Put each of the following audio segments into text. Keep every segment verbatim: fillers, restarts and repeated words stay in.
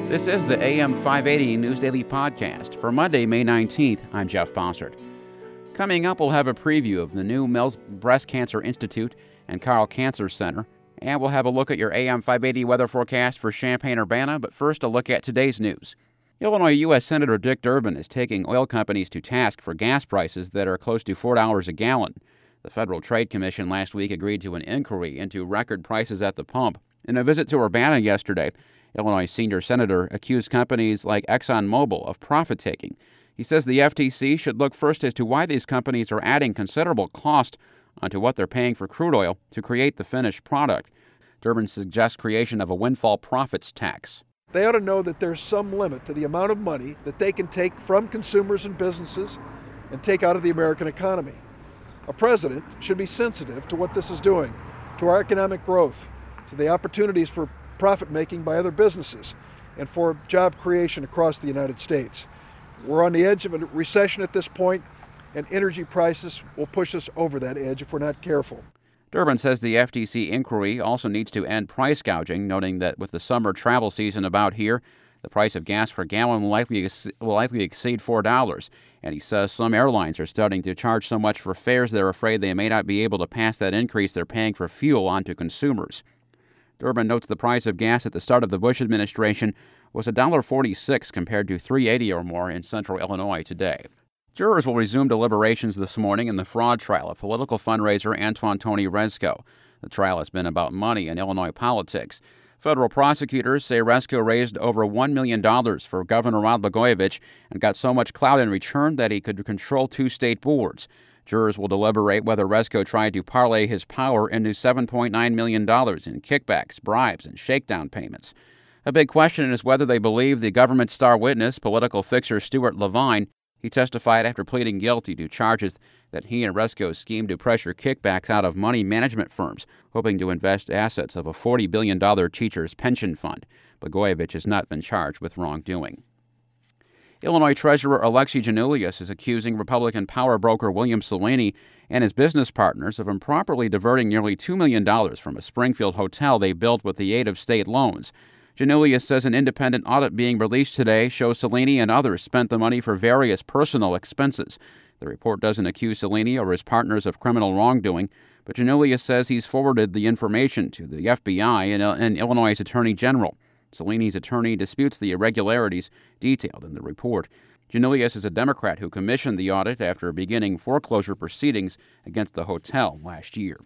This is the A M five eighty News Daily Podcast. For Monday, May nineteenth, I'm Jeff Bossert. Coming up, we'll have a preview of the new Mills Breast Cancer Institute and Carle Cancer Center, and we'll have a look at your A M five eighty weather forecast for Champaign-Urbana, but first a look at today's news. Illinois U S Senator Dick Durbin is taking oil companies to task for gas prices that are close to four dollars a gallon. The Federal Trade Commission last week agreed to an inquiry into record prices at the pump. In a visit to Urbana yesterday, Illinois senior senator accused companies like ExxonMobil of profit-taking. He says the F T C should look first as to why these companies are adding considerable cost onto what they're paying for crude oil to create the finished product. Durbin suggests creation of a windfall profits tax. They ought to know that there's some limit to the amount of money that they can take from consumers and businesses and take out of the American economy. A president should be sensitive to what this is doing, to our economic growth, to the opportunities for profit-making by other businesses, and for job creation across the United States. We're on the edge of a recession at this point, and energy prices will push us over that edge if we're not careful. Durbin says the F T C inquiry also needs to end price gouging, noting that with the summer travel season about here, the price of gas per gallon will likely, will likely exceed four dollars. And he says some airlines are starting to charge so much for fares they're afraid they may not be able to pass that increase they're paying for fuel on to consumers. Durbin notes the price of gas at the start of the Bush administration was one dollar forty-six compared to three dollars eighty or more in central Illinois today. Jurors will resume deliberations this morning in the fraud trial of political fundraiser Antoine Tony Rezko. The trial has been about money in Illinois politics. Federal prosecutors say Rezko raised over one million dollars for Governor Rod Blagojevich and got so much clout in return that he could control two state boards. Jurors will deliberate whether Rezko tried to parlay his power into seven point nine million dollars in kickbacks, bribes, and shakedown payments. A big question is whether they believe the government star witness, political fixer Stuart Levine. He testified after pleading guilty to charges that he and Rezko schemed to pressure kickbacks out of money management firms, hoping to invest assets of a forty billion dollars teachers' pension fund. Blagojevich has not been charged with wrongdoing. Illinois Treasurer Alexi Giannoulias is accusing Republican power broker William Cellini and his business partners of improperly diverting nearly two million dollars from a Springfield hotel they built with the aid of state loans. Giannoulias says an independent audit being released today shows Cellini and others spent the money for various personal expenses. The report doesn't accuse Cellini or his partners of criminal wrongdoing, but Giannoulias says he's forwarded the information to the F B I and, and Illinois' Attorney General. Cellini's attorney disputes the irregularities detailed in the report. Giannoulias is a Democrat who commissioned the audit after beginning foreclosure proceedings against the hotel last year.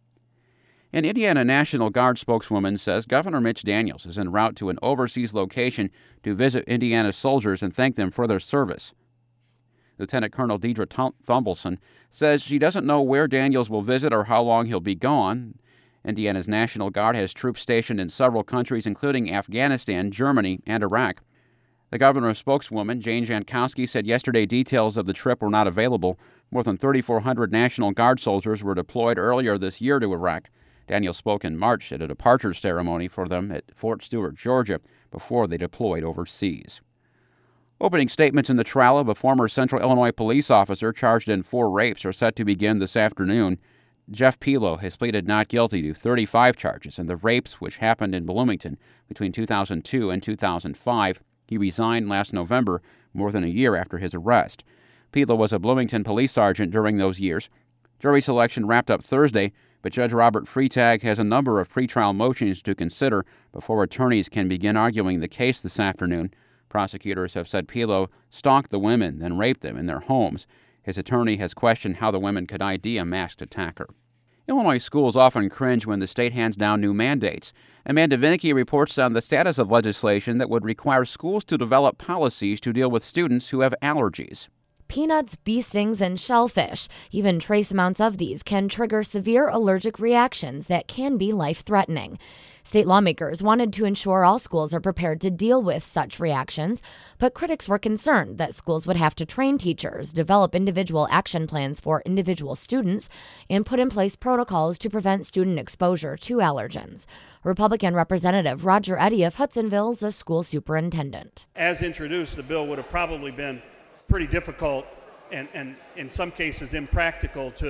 An Indiana National Guard spokeswoman says Governor Mitch Daniels is en route to an overseas location to visit Indiana soldiers and thank them for their service. Lieutenant Colonel Deidre Thumbleson says she doesn't know where Daniels will visit or how long he'll be gone. Indiana's National Guard has troops stationed in several countries, including Afghanistan, Germany, and Iraq. The governor's spokeswoman, Jane Jankowski, said yesterday details of the trip were not available. More than thirty-four hundred National Guard soldiers were deployed earlier this year to Iraq. Daniels spoke in March at a departure ceremony for them at Fort Stewart, Georgia, before they deployed overseas. Opening statements in the trial of a former Central Illinois police officer charged in four rapes are set to begin this afternoon. Jeff Pelo has pleaded not guilty to thirty-five charges in the rapes which happened in Bloomington between two thousand two and two thousand five. He resigned last November, more than a year after his arrest. Pelo was a Bloomington police sergeant during those years. Jury selection wrapped up Thursday, but Judge Robert Freitag has a number of pretrial motions to consider before attorneys can begin arguing the case this afternoon. Prosecutors have said Pelo stalked the women, then raped them in their homes. His attorney has questioned how the women could I D a masked attacker. Illinois schools often cringe when the state hands down new mandates. Amanda Vinicky reports on the status of legislation that would require schools to develop policies to deal with students who have allergies. Peanuts, bee stings, and shellfish. Even trace amounts of these can trigger severe allergic reactions that can be life-threatening. State lawmakers wanted to ensure all schools are prepared to deal with such reactions, but critics were concerned that schools would have to train teachers, develop individual action plans for individual students, and put in place protocols to prevent student exposure to allergens. Republican Representative Roger Eddy of Hudsonville is a school superintendent. As introduced, the bill would have probably been pretty difficult and, and in some cases impractical to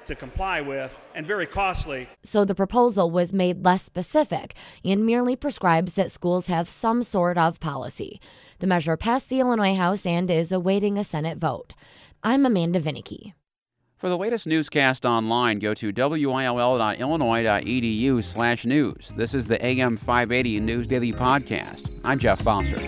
to comply with and very costly. So the proposal was made less specific and merely prescribes that schools have some sort of policy. The measure passed the Illinois House and is awaiting a Senate vote. I'm Amanda Vinicky. For the latest newscast online, go to W I L L dot illinois dot e d u slash news. This is the A M five eighty News Daily Podcast. I'm Jeff Bossert.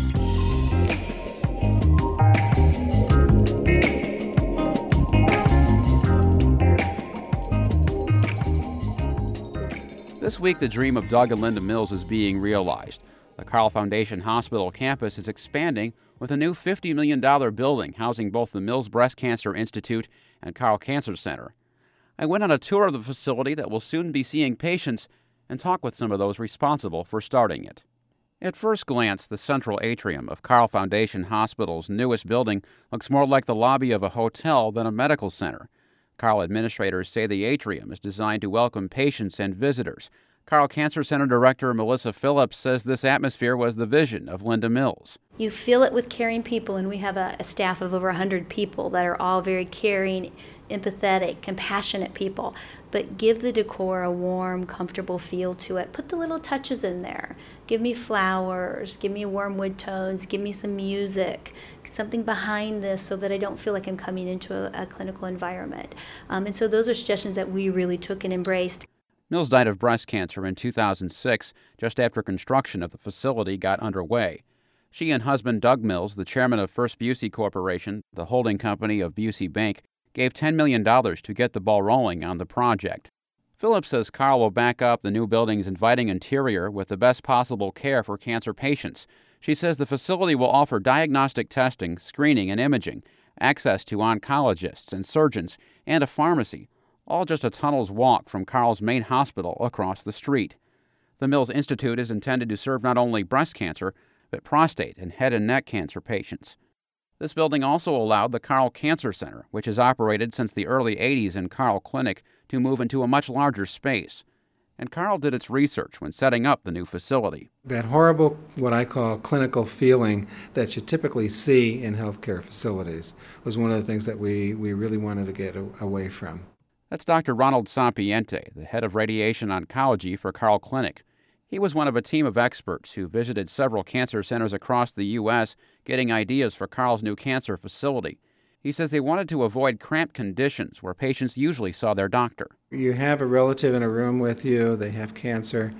This week, the dream of Doug and Linda Mills is being realized. The Carle Foundation Hospital campus is expanding with a new fifty million dollars building housing both the Mills Breast Cancer Institute and Carle Cancer Center. I went on a tour of the facility that will soon be seeing patients and talk with some of those responsible for starting it. At first glance, the central atrium of Carle Foundation Hospital's newest building looks more like the lobby of a hotel than a medical center. Carle administrators say the atrium is designed to welcome patients and visitors. Carle Cancer Center Director Melissa Phillips says this atmosphere was the vision of Linda Mills. You fill it with caring people, and we have a, a staff of over one hundred people that are all very caring, empathetic, compassionate people. But give the decor a warm, comfortable feel to it. Put the little touches in there. Give me flowers, give me warm wood tones, give me some music, something behind this so that I don't feel like I'm coming into a, a clinical environment. Um, and so those are suggestions that we really took and embraced. Mills died of breast cancer in two thousand six, just after construction of the facility got underway. She and husband Doug Mills, the chairman of First Busey Corporation, the holding company of Busey Bank, gave ten million dollars to get the ball rolling on the project. Phillips says Carle will back up the new building's inviting interior with the best possible care for cancer patients. She says the facility will offer diagnostic testing, screening, and imaging, access to oncologists and surgeons, and a pharmacy, all just a tunnel's walk from Carle's main hospital across the street. The Mills Institute is intended to serve not only breast cancer, but prostate and head and neck cancer patients. This building also allowed the Carle Cancer Center, which has operated since the early eighties in Carle Clinic, to move into a much larger space. And Carle did its research when setting up the new facility. That horrible, what I call clinical feeling that you typically see in healthcare facilities was one of the things that we, we really wanted to get a, away from. That's Doctor Ronald Sampiente, the head of radiation oncology for Carle Clinic. He was one of a team of experts who visited several cancer centers across the U S, getting ideas for Carle's new cancer facility. He says they wanted to avoid cramped conditions where patients usually saw their doctor. You have a relative in a room with you, they have cancer,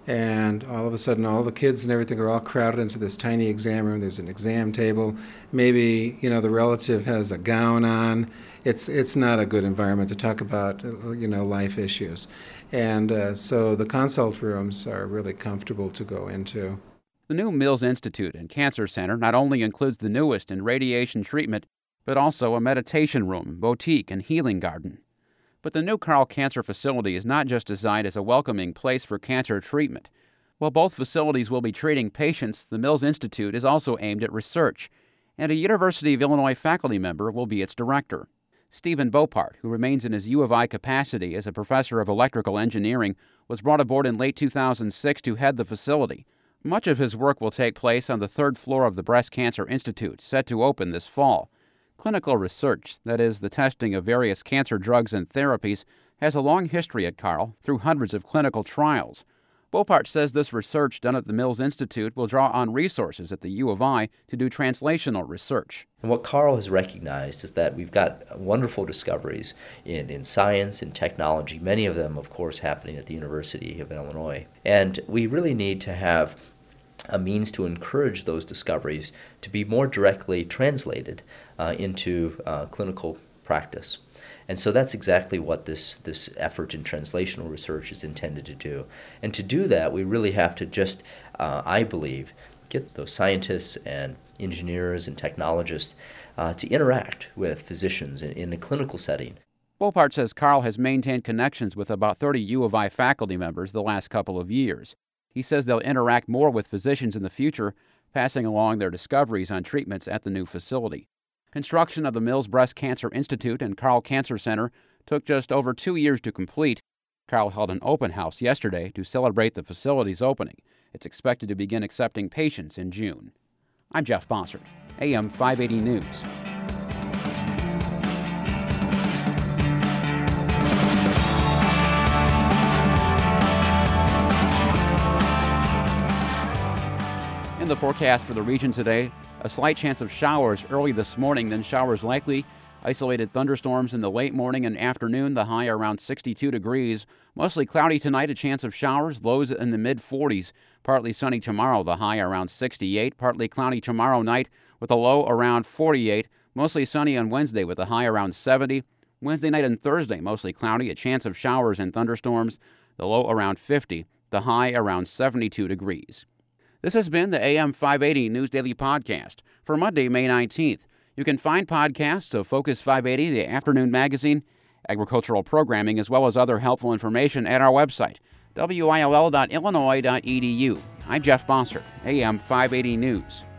and all of a sudden all the kids and everything are all crowded into this tiny exam room. There's an exam table. Maybe, you know, the relative has a gown on. It's it's not a good environment to talk about, you know, life issues. And uh, so the consult rooms are really comfortable to go into. The new Mills Institute and Cancer Center not only includes the newest in radiation treatment, but also a meditation room, boutique, and healing garden. But the new Carle Cancer facility is not just designed as a welcoming place for cancer treatment. While both facilities will be treating patients, the Mills Institute is also aimed at research, and a University of Illinois faculty member will be its director. Stephen Bopart, who remains in his U of I capacity as a professor of electrical engineering, was brought aboard in late two thousand six to head the facility. Much of his work will take place on the third floor of the Breast Cancer Institute, set to open this fall. Clinical research, that is, the testing of various cancer drugs and therapies, has a long history at Carle through hundreds of clinical trials. Bopart says this research done at the Mills Institute will draw on resources at the U of I to do translational research. And what Carle has recognized is that we've got wonderful discoveries in, in science and technology, many of them, of course, happening at the University of Illinois. And we really need to have a means to encourage those discoveries to be more directly translated uh, into uh, clinical practice. And so that's exactly what this, this effort in translational research is intended to do. And to do that, we really have to just, uh, I believe, get those scientists and engineers and technologists uh, to interact with physicians in, in a clinical setting. Bopart says Carle has maintained connections with about thirty U of I faculty members the last couple of years. He says they'll interact more with physicians in the future, passing along their discoveries on treatments at the new facility. Construction of the Mills Breast Cancer Institute and Carle Cancer Center took just over two years to complete. Carle held an open house yesterday to celebrate the facility's opening. It's expected to begin accepting patients in June. I'm Jeff Bossert, A M five eighty News. the forecast for the region today. A slight chance of showers early this morning, then showers likely. Isolated thunderstorms in the late morning and afternoon, the high around sixty-two degrees. Mostly cloudy tonight, a chance of showers, lows in the mid forties. Partly sunny tomorrow, the high around sixty-eight. Partly cloudy tomorrow night with a low around forty-eight. Mostly sunny on Wednesday with a high around seventy. Wednesday night and Thursday, mostly cloudy, a chance of showers and thunderstorms, the low around fifty. The high around seventy-two degrees. This has been the A M five eighty News Daily Podcast for Monday, May nineteenth. You can find podcasts of Focus five eighty, the afternoon magazine, agricultural programming, as well as other helpful information at our website, W I L L dot illinois dot e d u. I'm Jeff Bosser, A M five eighty News.